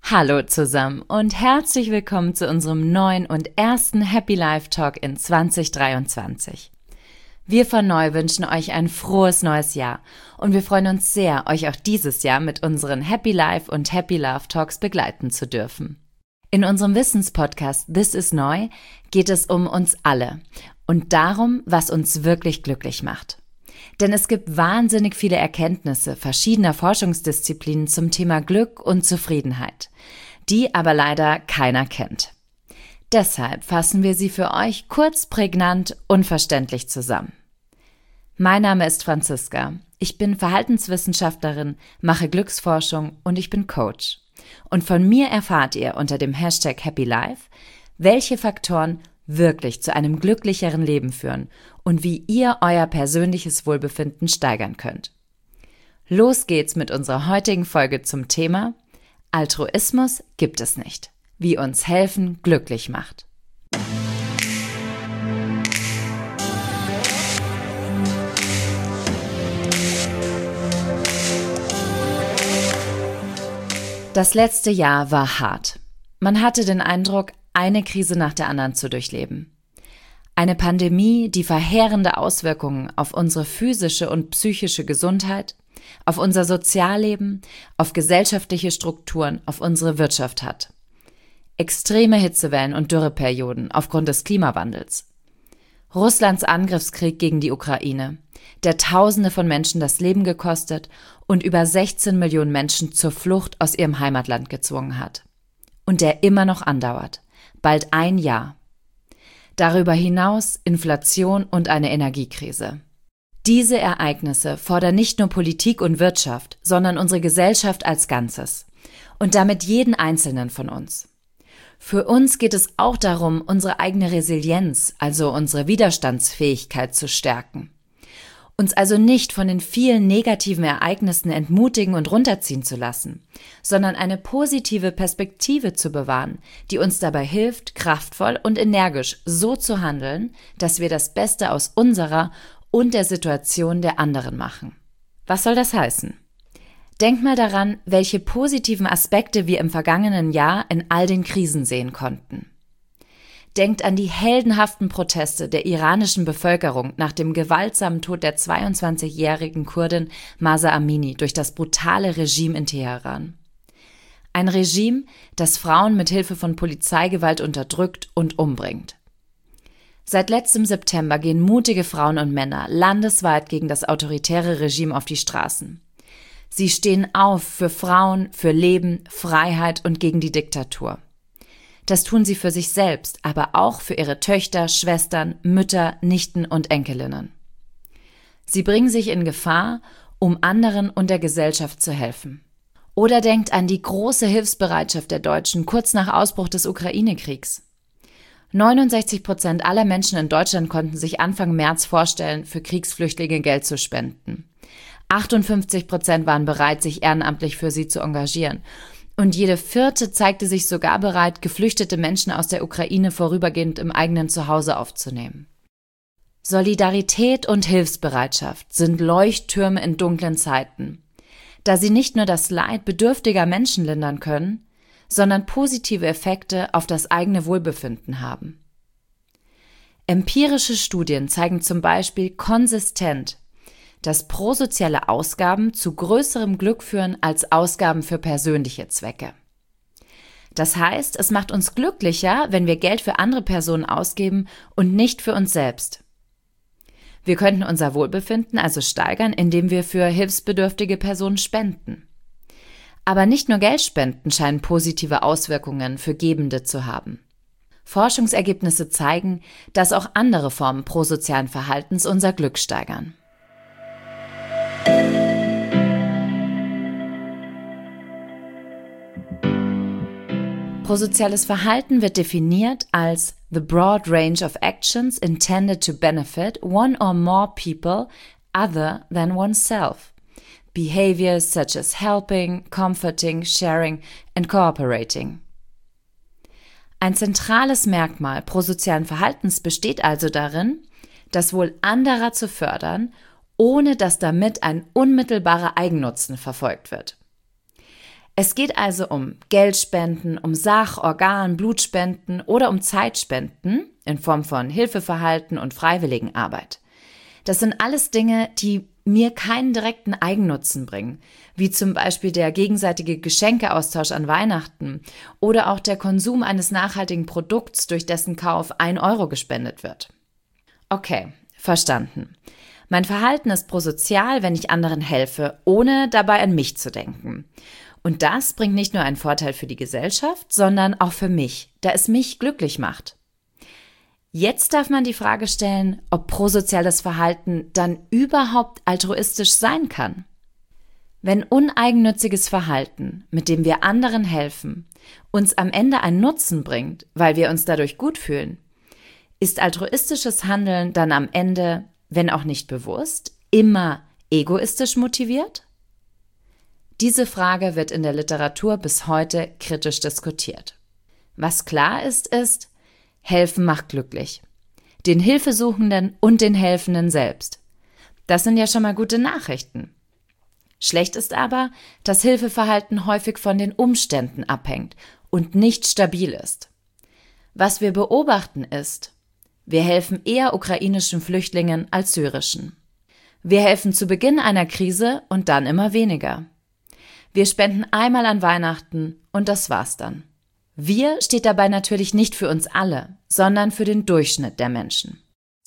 Hallo zusammen und herzlich willkommen zu unserem neuen und ersten Happy Life Talk in 2023. Wir von Neu wünschen euch ein frohes neues Jahr und wir freuen uns sehr, euch auch dieses Jahr mit unseren Happy Life und Happy Love Talks begleiten zu dürfen. In unserem Wissenspodcast This is Neu geht es um uns alle und darum, was uns wirklich glücklich macht. Denn es gibt wahnsinnig viele Erkenntnisse verschiedener Forschungsdisziplinen zum Thema Glück und Zufriedenheit, die aber leider keiner kennt. Deshalb fassen wir sie für euch kurz, prägnant und verständlich zusammen. Mein Name ist Franziska, ich bin Verhaltenswissenschaftlerin, mache Glücksforschung und ich bin Coach. Und von mir erfahrt ihr unter dem Hashtag Happy Life, welche Faktoren wirklich zu einem glücklicheren Leben führen und wie ihr euer persönliches Wohlbefinden steigern könnt. Los geht's mit unserer heutigen Folge zum Thema Altruismus gibt es nicht, wie uns helfen glücklich macht. Das letzte Jahr war hart. Man hatte den Eindruck, eine Krise nach der anderen zu durchleben. Eine Pandemie, die verheerende Auswirkungen auf unsere physische und psychische Gesundheit, auf unser Sozialleben, auf gesellschaftliche Strukturen, auf unsere Wirtschaft hat. Extreme Hitzewellen und Dürreperioden aufgrund des Klimawandels. Russlands Angriffskrieg gegen die Ukraine, der Tausende von Menschen das Leben gekostet und über 16 Millionen Menschen zur Flucht aus ihrem Heimatland gezwungen hat. Und der immer noch andauert. Bald ein Jahr. Darüber hinaus Inflation und eine Energiekrise. Diese Ereignisse fordern nicht nur Politik und Wirtschaft, sondern unsere Gesellschaft als Ganzes. Und damit jeden Einzelnen von uns. Für uns geht es auch darum, unsere eigene Resilienz, also unsere Widerstandsfähigkeit zu stärken. Uns also nicht von den vielen negativen Ereignissen entmutigen und runterziehen zu lassen, sondern eine positive Perspektive zu bewahren, die uns dabei hilft, kraftvoll und energisch so zu handeln, dass wir das Beste aus unserer und der Situation der anderen machen. Was soll das heißen? Denk mal daran, welche positiven Aspekte wir im vergangenen Jahr in all den Krisen sehen konnten. Denkt an die heldenhaften Proteste der iranischen Bevölkerung nach dem gewaltsamen Tod der 22-jährigen Kurdin Mahsa Amini durch das brutale Regime in Teheran. Ein Regime, das Frauen mit Hilfe von Polizeigewalt unterdrückt und umbringt. Seit letztem September gehen mutige Frauen und Männer landesweit gegen das autoritäre Regime auf die Straßen. Sie stehen auf für Frauen, für Leben, Freiheit und gegen die Diktatur. Das tun sie für sich selbst, aber auch für ihre Töchter, Schwestern, Mütter, Nichten und Enkelinnen. Sie bringen sich in Gefahr, um anderen und der Gesellschaft zu helfen. Oder denkt an die große Hilfsbereitschaft der Deutschen kurz nach Ausbruch des Ukraine-Kriegs. 69% aller Menschen in Deutschland konnten sich Anfang März vorstellen, für Kriegsflüchtlinge Geld zu spenden. 58% waren bereit, sich ehrenamtlich für sie zu engagieren. Und jede vierte zeigte sich sogar bereit, geflüchtete Menschen aus der Ukraine vorübergehend im eigenen Zuhause aufzunehmen. Solidarität und Hilfsbereitschaft sind Leuchttürme in dunklen Zeiten, da sie nicht nur das Leid bedürftiger Menschen lindern können, sondern positive Effekte auf das eigene Wohlbefinden haben. Empirische Studien zeigen zum Beispiel konsistent, dass prosoziale Ausgaben zu größerem Glück führen als Ausgaben für persönliche Zwecke. Das heißt, es macht uns glücklicher, wenn wir Geld für andere Personen ausgeben und nicht für uns selbst. Wir könnten unser Wohlbefinden also steigern, indem wir für hilfsbedürftige Personen spenden. Aber nicht nur Geldspenden scheinen positive Auswirkungen für Gebende zu haben. Forschungsergebnisse zeigen, dass auch andere Formen prosozialen Verhaltens unser Glück steigern. Prosoziales Verhalten wird definiert als the broad range of actions intended to benefit one or more people other than oneself. Behaviors such as helping, comforting, sharing and cooperating. Ein zentrales Merkmal prosozialen Verhaltens besteht also darin, das Wohl anderer zu fördern, ohne dass damit ein unmittelbarer Eigennutzen verfolgt wird. Es geht also um Geldspenden, um Sach-, Organ-, Blutspenden oder um Zeitspenden in Form von Hilfeverhalten und Freiwilligenarbeit. Das sind alles Dinge, die mir keinen direkten Eigennutzen bringen, wie zum Beispiel der gegenseitige Geschenkeaustausch an Weihnachten oder auch der Konsum eines nachhaltigen Produkts, durch dessen Kauf 1 Euro gespendet wird. Okay, verstanden. Mein Verhalten ist prosozial, wenn ich anderen helfe, ohne dabei an mich zu denken. Und das bringt nicht nur einen Vorteil für die Gesellschaft, sondern auch für mich, da es mich glücklich macht. Jetzt darf man die Frage stellen, ob prosoziales Verhalten dann überhaupt altruistisch sein kann. Wenn uneigennütziges Verhalten, mit dem wir anderen helfen, uns am Ende einen Nutzen bringt, weil wir uns dadurch gut fühlen, ist altruistisches Handeln dann am Ende, wenn auch nicht bewusst, immer egoistisch motiviert? Diese Frage wird in der Literatur bis heute kritisch diskutiert. Was klar ist, Helfen macht glücklich. Den Hilfesuchenden und den Helfenden selbst. Das sind ja schon mal gute Nachrichten. Schlecht ist aber, dass Hilfeverhalten häufig von den Umständen abhängt und nicht stabil ist. Was wir beobachten ist, wir helfen eher ukrainischen Flüchtlingen als syrischen. Wir helfen zu Beginn einer Krise und dann immer weniger. Wir spenden einmal an Weihnachten und das war's dann. Wir steht dabei natürlich nicht für uns alle, sondern für den Durchschnitt der Menschen.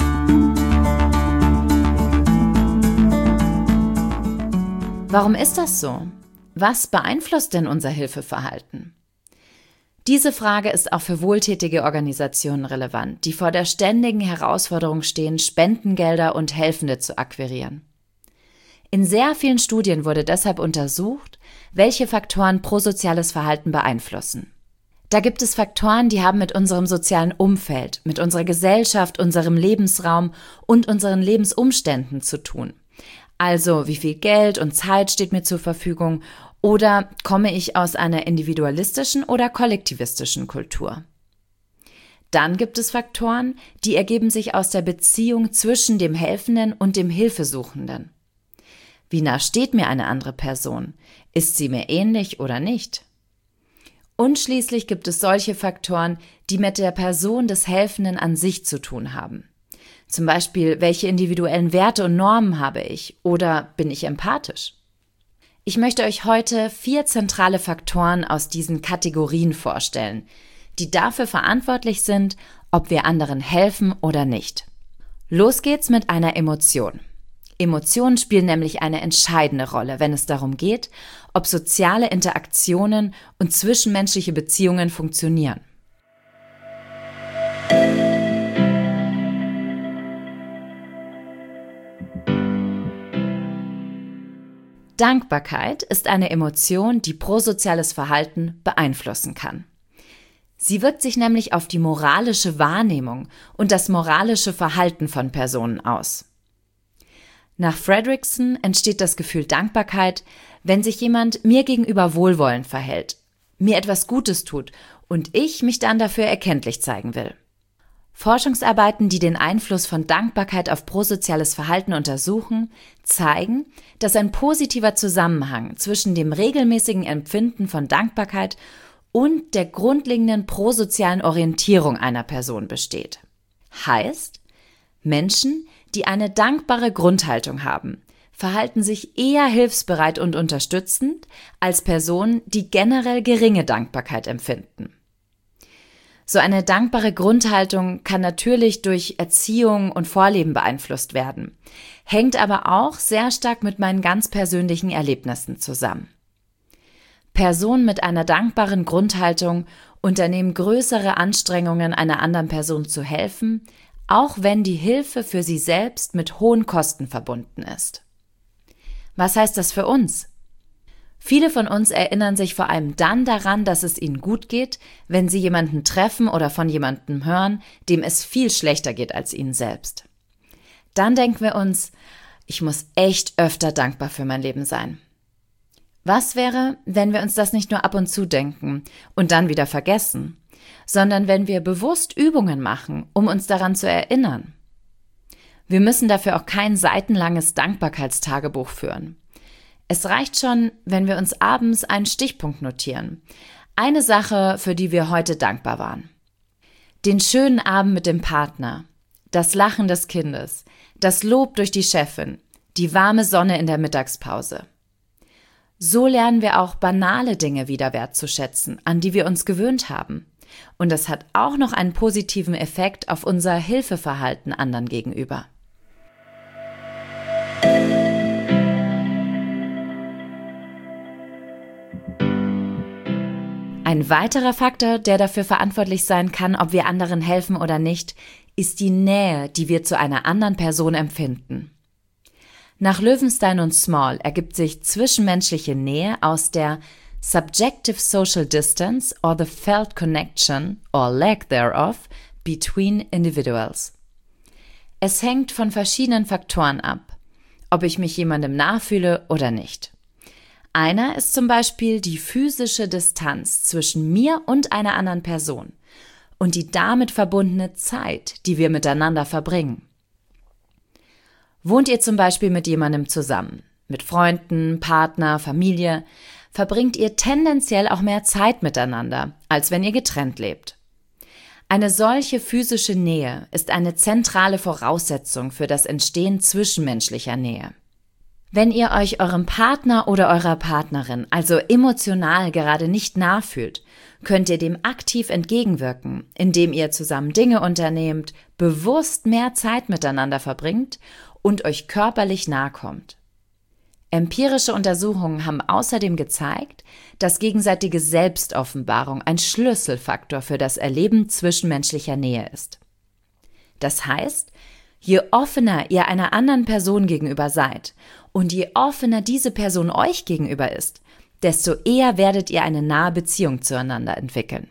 Warum ist das so? Was beeinflusst denn unser Hilfeverhalten? Diese Frage ist auch für wohltätige Organisationen relevant, die vor der ständigen Herausforderung stehen, Spendengelder und Helfende zu akquirieren. In sehr vielen Studien wurde deshalb untersucht, welche Faktoren prosoziales Verhalten beeinflussen. Da gibt es Faktoren, die haben mit unserem sozialen Umfeld, mit unserer Gesellschaft, unserem Lebensraum und unseren Lebensumständen zu tun. Also wie viel Geld und Zeit steht mir zur Verfügung oder komme ich aus einer individualistischen oder kollektivistischen Kultur? Dann gibt es Faktoren, die ergeben sich aus der Beziehung zwischen dem Helfenden und dem Hilfesuchenden. Wie nah steht mir eine andere Person? Ist sie mir ähnlich oder nicht? Und schließlich gibt es solche Faktoren, die mit der Person des Helfenden an sich zu tun haben. Zum Beispiel, welche individuellen Werte und Normen habe ich oder bin ich empathisch? Ich möchte euch heute 4 zentrale Faktoren aus diesen Kategorien vorstellen, die dafür verantwortlich sind, ob wir anderen helfen oder nicht. Los geht's mit einer Emotion. Emotionen spielen nämlich eine entscheidende Rolle, wenn es darum geht, ob soziale Interaktionen und zwischenmenschliche Beziehungen funktionieren. Dankbarkeit ist eine Emotion, die prosoziales Verhalten beeinflussen kann. Sie wirkt sich nämlich auf die moralische Wahrnehmung und das moralische Verhalten von Personen aus. Nach Fredrickson entsteht das Gefühl Dankbarkeit, wenn sich jemand mir gegenüber wohlwollend verhält, mir etwas Gutes tut und ich mich dann dafür erkenntlich zeigen will. Forschungsarbeiten, die den Einfluss von Dankbarkeit auf prosoziales Verhalten untersuchen, zeigen, dass ein positiver Zusammenhang zwischen dem regelmäßigen Empfinden von Dankbarkeit und der grundlegenden prosozialen Orientierung einer Person besteht. Heißt, Menschen, die eine dankbare Grundhaltung haben, verhalten sich eher hilfsbereit und unterstützend als Personen, die generell geringe Dankbarkeit empfinden. So eine dankbare Grundhaltung kann natürlich durch Erziehung und Vorleben beeinflusst werden, hängt aber auch sehr stark mit meinen ganz persönlichen Erlebnissen zusammen. Personen mit einer dankbaren Grundhaltung unternehmen größere Anstrengungen, einer anderen Person zu helfen, auch wenn die Hilfe für sie selbst mit hohen Kosten verbunden ist. Was heißt das für uns? Viele von uns erinnern sich vor allem dann daran, dass es ihnen gut geht, wenn sie jemanden treffen oder von jemandem hören, dem es viel schlechter geht als ihnen selbst. Dann denken wir uns, ich muss echt öfter dankbar für mein Leben sein. Was wäre, wenn wir uns das nicht nur ab und zu denken und dann wieder vergessen, sondern wenn wir bewusst Übungen machen, um uns daran zu erinnern? Wir müssen dafür auch kein seitenlanges Dankbarkeitstagebuch führen. Es reicht schon, wenn wir uns abends einen Stichpunkt notieren. Eine Sache, für die wir heute dankbar waren. Den schönen Abend mit dem Partner, das Lachen des Kindes, das Lob durch die Chefin, die warme Sonne in der Mittagspause. So lernen wir auch banale Dinge wieder wertzuschätzen, an die wir uns gewöhnt haben. Und das hat auch noch einen positiven Effekt auf unser Hilfeverhalten anderen gegenüber. Ein weiterer Faktor, der dafür verantwortlich sein kann, ob wir anderen helfen oder nicht, ist die Nähe, die wir zu einer anderen Person empfinden. Nach Löwenstein und Small ergibt sich zwischenmenschliche Nähe aus der Subjective Social Distance or the felt connection or lack thereof between individuals. Es hängt von verschiedenen Faktoren ab, ob ich mich jemandem nachfühle oder nicht. Einer ist zum Beispiel die physische Distanz zwischen mir und einer anderen Person und die damit verbundene Zeit, die wir miteinander verbringen. Wohnt ihr zum Beispiel mit jemandem zusammen, mit Freunden, Partner, Familie, verbringt ihr tendenziell auch mehr Zeit miteinander, als wenn ihr getrennt lebt. Eine solche physische Nähe ist eine zentrale Voraussetzung für das Entstehen zwischenmenschlicher Nähe. Wenn ihr euch eurem Partner oder eurer Partnerin also emotional gerade nicht nachfühlt, könnt ihr dem aktiv entgegenwirken, indem ihr zusammen Dinge unternehmt, bewusst mehr Zeit miteinander verbringt und euch körperlich nahe kommt. Empirische Untersuchungen haben außerdem gezeigt, dass gegenseitige Selbstoffenbarung ein Schlüsselfaktor für das Erleben zwischenmenschlicher Nähe ist. Das heißt, je offener ihr einer anderen Person gegenüber seid und je offener diese Person euch gegenüber ist, desto eher werdet ihr eine nahe Beziehung zueinander entwickeln.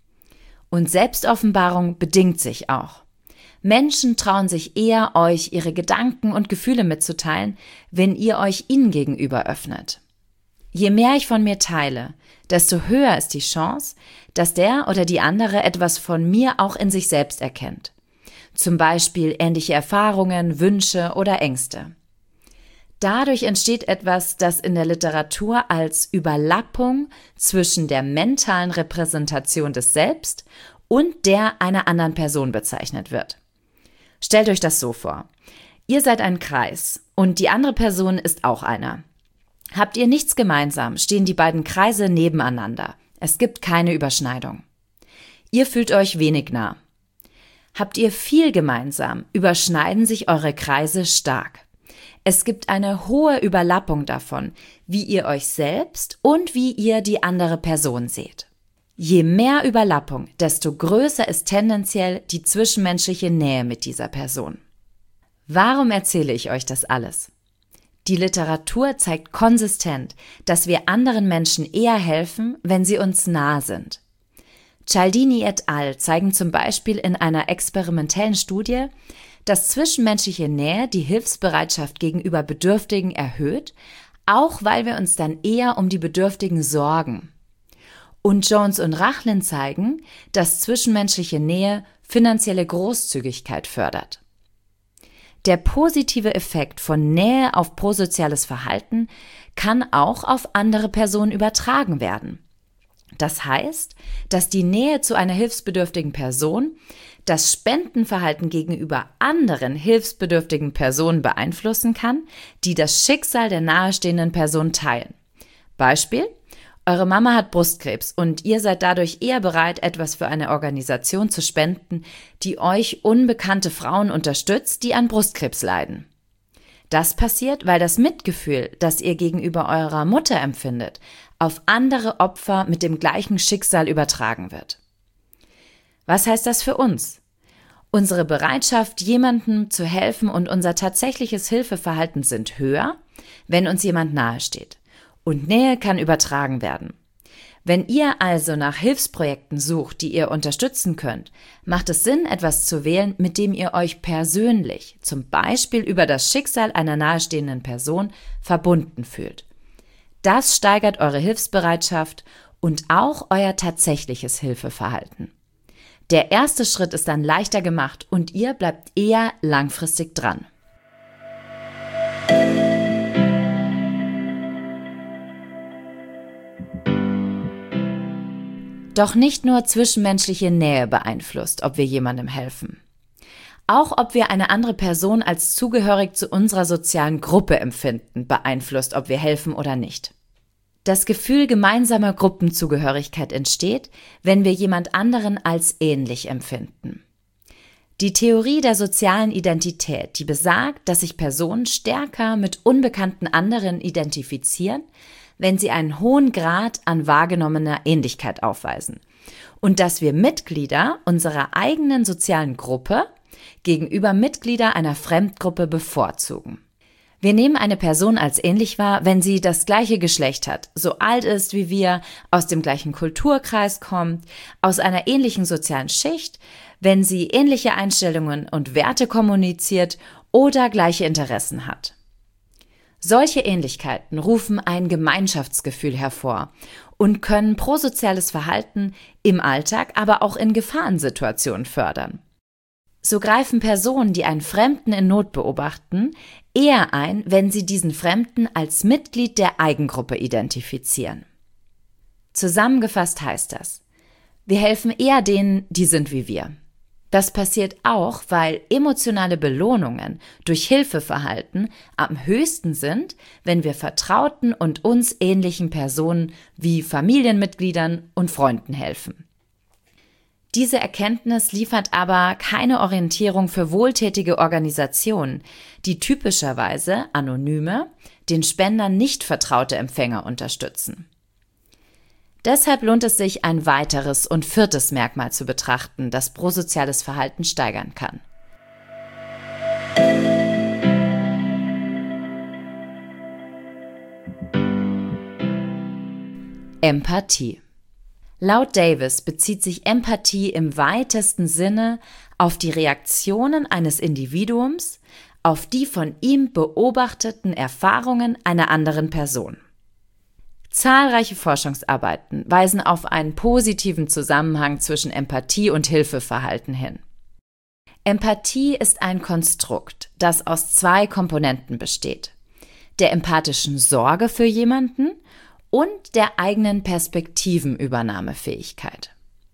Und Selbstoffenbarung bedingt sich auch. Menschen trauen sich eher, euch ihre Gedanken und Gefühle mitzuteilen, wenn ihr euch ihnen gegenüber öffnet. Je mehr ich von mir teile, desto höher ist die Chance, dass der oder die andere etwas von mir auch in sich selbst erkennt. Zum Beispiel ähnliche Erfahrungen, Wünsche oder Ängste. Dadurch entsteht etwas, das in der Literatur als Überlappung zwischen der mentalen Repräsentation des Selbst und der einer anderen Person bezeichnet wird. Stellt euch das so vor. Ihr seid ein Kreis und die andere Person ist auch einer. Habt ihr nichts gemeinsam, stehen die beiden Kreise nebeneinander. Es gibt keine Überschneidung. Ihr fühlt euch wenig nah. Habt ihr viel gemeinsam, überschneiden sich eure Kreise stark. Es gibt eine hohe Überlappung davon, wie ihr euch selbst und wie ihr die andere Person seht. Je mehr Überlappung, desto größer ist tendenziell die zwischenmenschliche Nähe mit dieser Person. Warum erzähle ich euch das alles? Die Literatur zeigt konsistent, dass wir anderen Menschen eher helfen, wenn sie uns nah sind. Cialdini et al. Zeigen zum Beispiel in einer experimentellen Studie, dass zwischenmenschliche Nähe die Hilfsbereitschaft gegenüber Bedürftigen erhöht, auch weil wir uns dann eher um die Bedürftigen sorgen. Und Jones und Rachlin zeigen, dass zwischenmenschliche Nähe finanzielle Großzügigkeit fördert. Der positive Effekt von Nähe auf prosoziales Verhalten kann auch auf andere Personen übertragen werden. Das heißt, dass die Nähe zu einer hilfsbedürftigen Person das Spendenverhalten gegenüber anderen hilfsbedürftigen Personen beeinflussen kann, die das Schicksal der nahestehenden Person teilen. Beispiel: Eure Mama hat Brustkrebs und ihr seid dadurch eher bereit, etwas für eine Organisation zu spenden, die euch unbekannte Frauen unterstützt, die an Brustkrebs leiden. Das passiert, weil das Mitgefühl, das ihr gegenüber eurer Mutter empfindet, auf andere Opfer mit dem gleichen Schicksal übertragen wird. Was heißt das für uns? Unsere Bereitschaft, jemandem zu helfen und unser tatsächliches Hilfeverhalten sind höher, wenn uns jemand nahesteht. Und Nähe kann übertragen werden. Wenn ihr also nach Hilfsprojekten sucht, die ihr unterstützen könnt, macht es Sinn, etwas zu wählen, mit dem ihr euch persönlich, zum Beispiel über das Schicksal einer nahestehenden Person, verbunden fühlt. Das steigert eure Hilfsbereitschaft und auch euer tatsächliches Hilfeverhalten. Der erste Schritt ist dann leichter gemacht und ihr bleibt eher langfristig dran. Doch nicht nur zwischenmenschliche Nähe beeinflusst, ob wir jemandem helfen. Auch ob wir eine andere Person als zugehörig zu unserer sozialen Gruppe empfinden, beeinflusst, ob wir helfen oder nicht. Das Gefühl gemeinsamer Gruppenzugehörigkeit entsteht, wenn wir jemand anderen als ähnlich empfinden. Die Theorie der sozialen Identität, die besagt, dass sich Personen stärker mit unbekannten anderen identifizieren, wenn sie einen hohen Grad an wahrgenommener Ähnlichkeit aufweisen und dass wir Mitglieder unserer eigenen sozialen Gruppe gegenüber Mitglieder einer Fremdgruppe bevorzugen. Wir nehmen eine Person als ähnlich wahr, wenn sie das gleiche Geschlecht hat, so alt ist wie wir, aus dem gleichen Kulturkreis kommt, aus einer ähnlichen sozialen Schicht, wenn sie ähnliche Einstellungen und Werte kommuniziert oder gleiche Interessen hat. Solche Ähnlichkeiten rufen ein Gemeinschaftsgefühl hervor und können prosoziales Verhalten im Alltag, aber auch in Gefahrensituationen fördern. So greifen Personen, die einen Fremden in Not beobachten, eher ein, wenn sie diesen Fremden als Mitglied der Eigengruppe identifizieren. Zusammengefasst heißt das: Wir helfen eher denen, die sind wie wir. Das passiert auch, weil emotionale Belohnungen durch Hilfeverhalten am höchsten sind, wenn wir vertrauten und uns ähnlichen Personen wie Familienmitgliedern und Freunden helfen. Diese Erkenntnis liefert aber keine Orientierung für wohltätige Organisationen, die typischerweise anonyme, den Spendern nicht vertraute Empfänger unterstützen. Deshalb lohnt es sich, ein weiteres und viertes Merkmal zu betrachten, das prosoziales Verhalten steigern kann. Empathie. Laut Davis bezieht sich Empathie im weitesten Sinne auf die Reaktionen eines Individuums auf die von ihm beobachteten Erfahrungen einer anderen Person. Zahlreiche Forschungsarbeiten weisen auf einen positiven Zusammenhang zwischen Empathie und Hilfeverhalten hin. Empathie ist ein Konstrukt, das aus zwei Komponenten besteht: der empathischen Sorge für jemanden und der eigenen Perspektivenübernahmefähigkeit.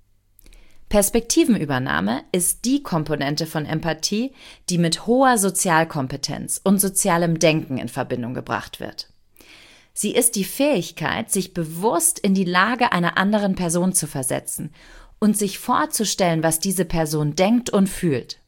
Perspektivenübernahme ist die Komponente von Empathie, die mit hoher Sozialkompetenz und sozialem Denken in Verbindung gebracht wird. Sie ist die Fähigkeit, sich bewusst in die Lage einer anderen Person zu versetzen und sich vorzustellen, was diese Person denkt und fühlt.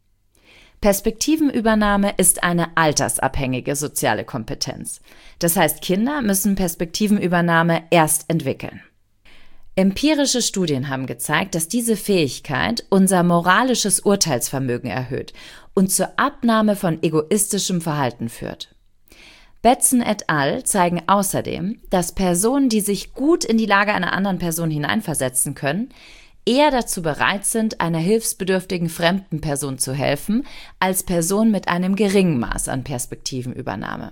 Perspektivenübernahme ist eine altersabhängige soziale Kompetenz. Das heißt, Kinder müssen Perspektivenübernahme erst entwickeln. Empirische Studien haben gezeigt, dass diese Fähigkeit unser moralisches Urteilsvermögen erhöht und zur Abnahme von egoistischem Verhalten führt. Betzen et al. Zeigen außerdem, dass Personen, die sich gut in die Lage einer anderen Person hineinversetzen können, eher dazu bereit sind, einer hilfsbedürftigen fremden Person zu helfen, als Personen mit einem geringen Maß an Perspektivenübernahme.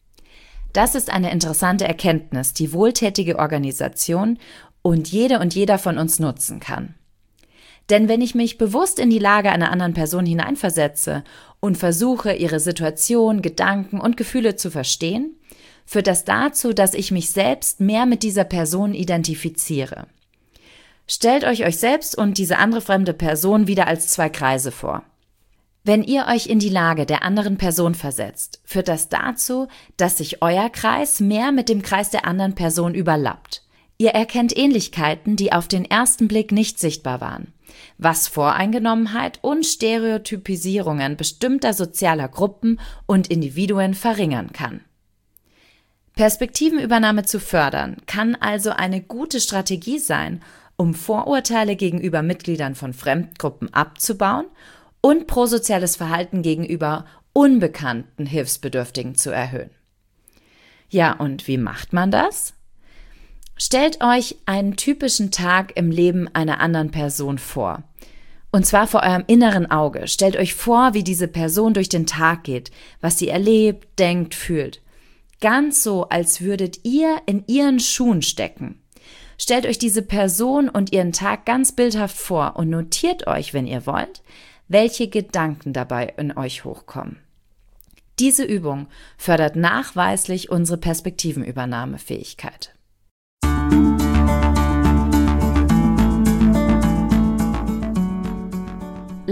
Das ist eine interessante Erkenntnis, die wohltätige Organisation und jeder von uns nutzen kann. Denn wenn ich mich bewusst in die Lage einer anderen Person hineinversetze und versuche, ihre Situation, Gedanken und Gefühle zu verstehen, führt das dazu, dass ich mich selbst mehr mit dieser Person identifiziere. Stellt euch selbst und diese andere fremde Person wieder als zwei Kreise vor. Wenn ihr euch in die Lage der anderen Person versetzt, führt das dazu, dass sich euer Kreis mehr mit dem Kreis der anderen Person überlappt. Ihr erkennt Ähnlichkeiten, die auf den ersten Blick nicht sichtbar waren, was Voreingenommenheit und Stereotypisierungen bestimmter sozialer Gruppen und Individuen verringern kann. Perspektivenübernahme zu fördern kann also eine gute Strategie sein, um Vorurteile gegenüber Mitgliedern von Fremdgruppen abzubauen und prosoziales Verhalten gegenüber unbekannten Hilfsbedürftigen zu erhöhen. Ja, und wie macht man das? Stellt euch einen typischen Tag im Leben einer anderen Person vor. Und zwar vor eurem inneren Auge. Stellt euch vor, wie diese Person durch den Tag geht, was sie erlebt, denkt, fühlt. Ganz so, als würdet ihr in ihren Schuhen stecken. Stellt euch diese Person und ihren Tag ganz bildhaft vor und notiert euch, wenn ihr wollt, welche Gedanken dabei in euch hochkommen. Diese Übung fördert nachweislich unsere Perspektivenübernahmefähigkeit.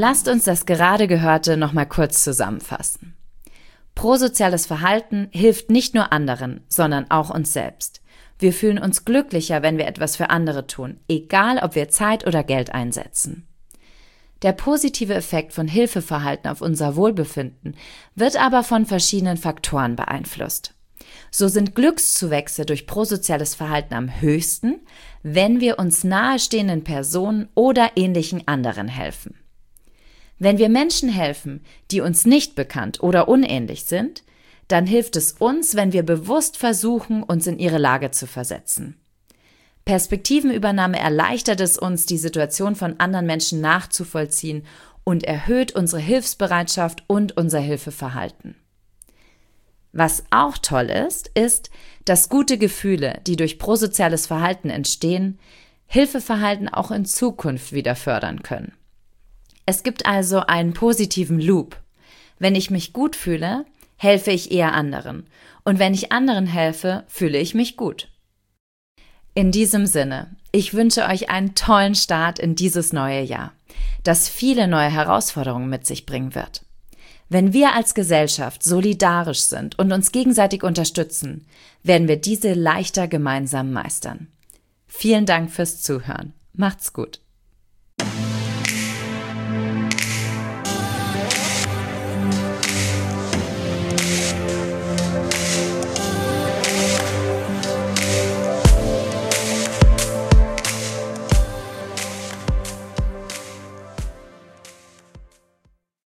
Lasst uns das gerade Gehörte nochmal kurz zusammenfassen. Prosoziales Verhalten hilft nicht nur anderen, sondern auch uns selbst. Wir fühlen uns glücklicher, wenn wir etwas für andere tun, egal ob wir Zeit oder Geld einsetzen. Der positive Effekt von Hilfeverhalten auf unser Wohlbefinden wird aber von verschiedenen Faktoren beeinflusst. So sind Glückszuwächse durch prosoziales Verhalten am höchsten, wenn wir uns nahestehenden Personen oder ähnlichen anderen helfen. Wenn wir Menschen helfen, die uns nicht bekannt oder unähnlich sind, dann hilft es uns, wenn wir bewusst versuchen, uns in ihre Lage zu versetzen. Perspektivenübernahme erleichtert es uns, die Situation von anderen Menschen nachzuvollziehen und erhöht unsere Hilfsbereitschaft und unser Hilfeverhalten. Was auch toll ist, dass gute Gefühle, die durch prosoziales Verhalten entstehen, Hilfeverhalten auch in Zukunft wieder fördern können. Es gibt also einen positiven Loop. Wenn ich mich gut fühle, helfe ich eher anderen. Und wenn ich anderen helfe, fühle ich mich gut. In diesem Sinne, ich wünsche euch einen tollen Start in dieses neue Jahr, das viele neue Herausforderungen mit sich bringen wird. Wenn wir als Gesellschaft solidarisch sind und uns gegenseitig unterstützen, werden wir diese leichter gemeinsam meistern. Vielen Dank fürs Zuhören. Macht's gut.